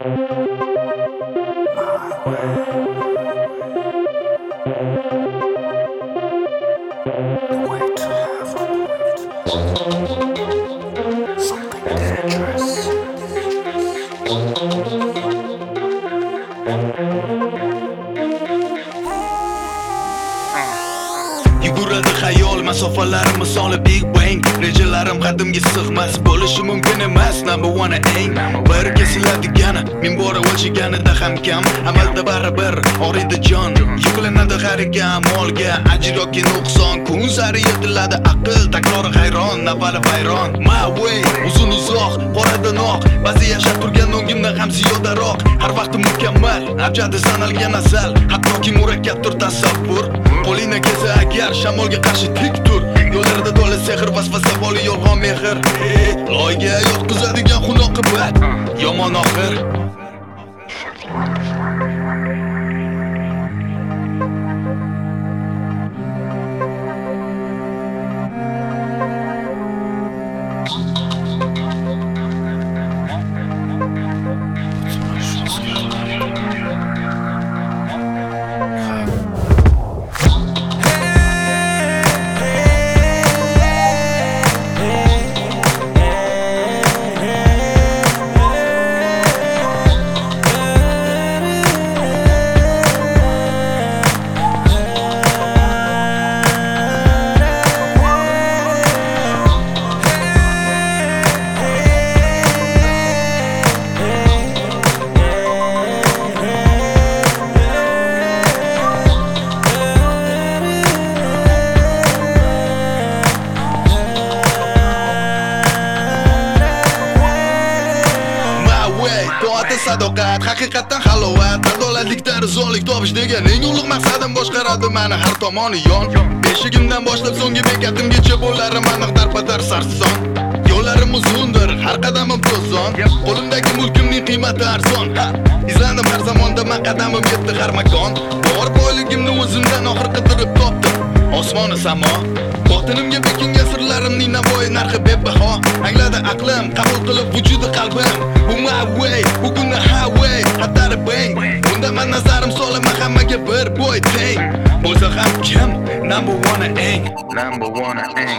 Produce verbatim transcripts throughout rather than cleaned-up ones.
Yuguradi xayol masofalarim misoli Big Bang. Rejalarim qadimga sig'mas, bo'lishi mumkin emas. Number one eng bir kesiladigani men bora o'lchaganida ham kam. Amalda baribir oriydi jon, yuklanadi har ikki amolga. Ajr yoki nuqson kun sari yetiladi aql, takrori hayron, navbali bayron. My way uzun uzoq, qoradan oq, ba'zi yashab turgan o'ngimdan ham ziyodaroq. Har vaqt mukammal, abjadi sanalgan asal, hattoki murakkabdir tasavvur. Qo'lingni kesa agar shamolga qarshi tik tur. Yo'llarda to'la sehr, vasvasa boli yolg'on mehr. Loyga yotqizadigan xun oqibat, yomon oxir. To'ati sadoqat, haqiqatan halovat, adolatlikda rizonlik topish degan eng ulug' maqsadim boshqaradi meni har tomoni yon. Beshigimdan boshlab so'nggi bekatimgacha bo'larim aniq darpadar sarson. Yo'llarim uzundir, har qadamim to'zon, qo'limdagi mulkimning qiymati arzon. Izlandim har zamonda, men qadamim yetdi har makon. Bor boyligimni o'zimdan oxir qidirib topdim, osmoni samo. Botinimga bekingan sirlarimning navoiy narxi bebaho. Angladi aqlim, qabul qilib vujudi qalbim. Bu my way, bugunni highway, xatari bang. Bunda men nazarim solaman hammaga bir bo'y teng. Bo'lsa ham kim? Number one eng, number one eng.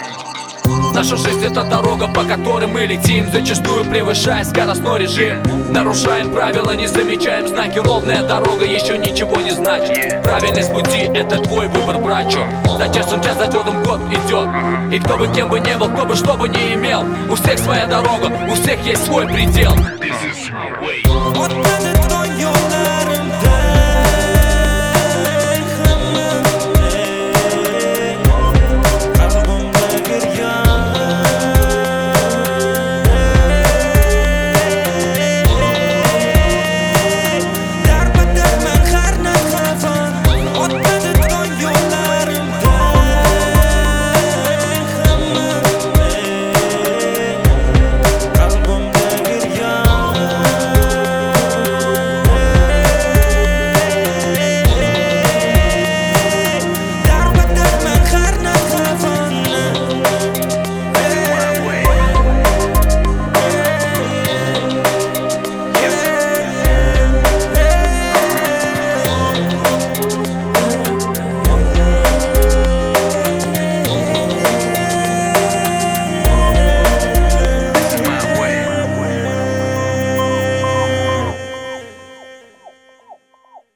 Наша жизнь — это дорога, по которой мы летим, зачастую превышая скоростной режим. Нарушаем правила, не замечаем знаки. Ровная дорога еще ничего не значит. Правильность пути — это твой выбор, братчо. За часом час, за годом год идет. И кто бы кем бы не был, кто бы что бы не имел, у всех своя дорога, у всех есть свой предел. Вот даже